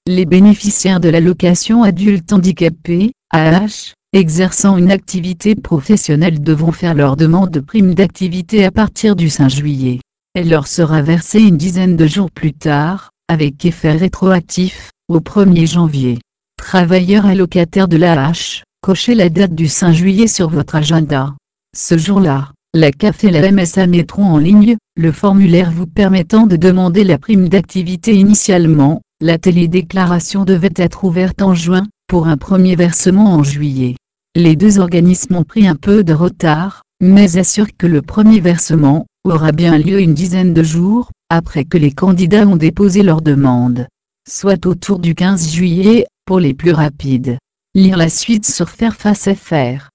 Les bénéficiaires de l'allocation adulte handicapé, AAH, exerçant une activité professionnelle devront faire leur demande de prime d'activité à partir du 5 juillet. Elle leur sera versée une dizaine de jours plus tard, avec effet rétroactif, au 1er janvier. Travailleurs allocataires de l'AAH, cochez la date du 5 juillet sur votre agenda. Ce jour-là, la CAF et la MSA mettront en ligne le formulaire vous permettant de demander la prime d'activité. Initialement, la télédéclaration devait être ouverte en juin, pour un premier versement en juillet. Les deux organismes ont pris un peu de retard, mais assurent que le premier versement aura bien lieu une dizaine de jours, après que les candidats ont déposé leur demande. Soit autour du 15 juillet, pour les plus rapides. Lire la suite sur Fairfax FR.